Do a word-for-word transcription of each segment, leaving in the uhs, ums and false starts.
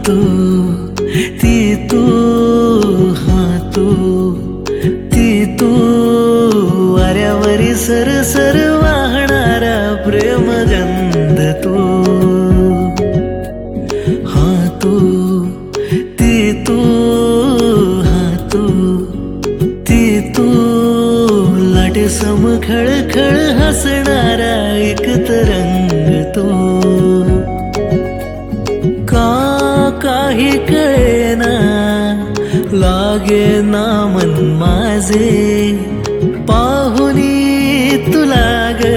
तू, ती तू, हा तू, ती तू, वाऱ्यावरी सरसर वाहणारा प्रेमगंध तू, हा तू, ती तू, हा तू, ती तू, लाटे सम खळखळ हसणारा एक तरंग तू, का काही कळेना लागे ना मन माझे पाहुनी तुला ग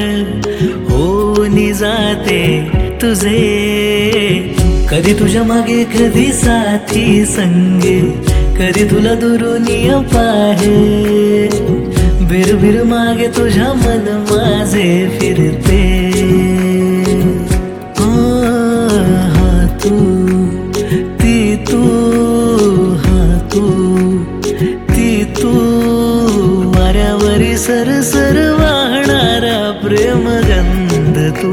होनी जाते तुझे, कधी तुझ्या मागे कधी साथी संगे, कधी तुला दुरून पाहे, बिरबिर मागे तुझ्या मन माझे फिरते, हा तू, ती तू, हा तू, ती तू, वाऱ्यावरी सरसर वाहणारा प्रेमगंध तू.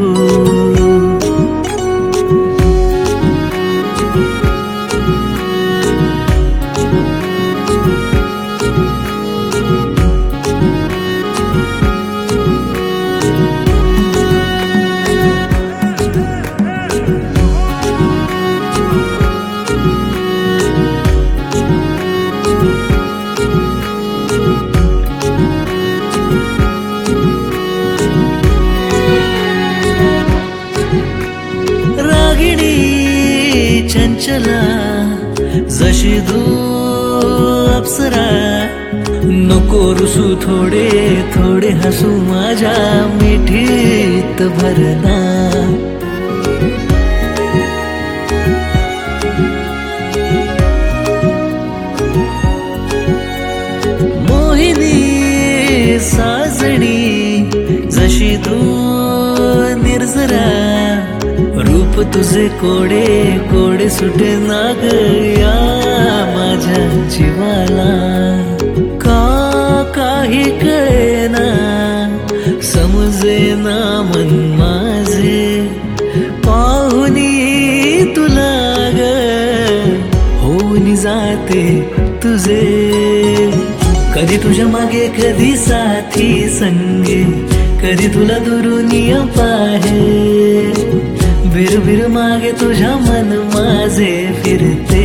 चंचला जशी तू अप्सरा, नको रुसू थोडे थोडे हसू माझ्या मिठीत भरला, मोहिनी साजणी जशी तू निर्जरा, रूप तुझे कोडे कोडे सुटे नाग या माझ्या जीवाला, का काही कळेना समजेना मन माझे पाहुनी तुला ग होऊन जाते तुझे, कधी तुझ्या मागे कधी साथी संगे, कधी तुला दुरून पाहे, बिरबिर मागे तुझ्या मन माझे फिरते,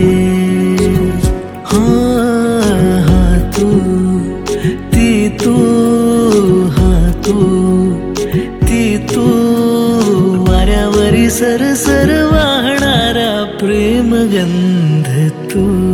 हा हा तू, ती तू, हा तू, ती तू, वाऱ्यावरी सरसर वाहणारा प्रेमगंध तू.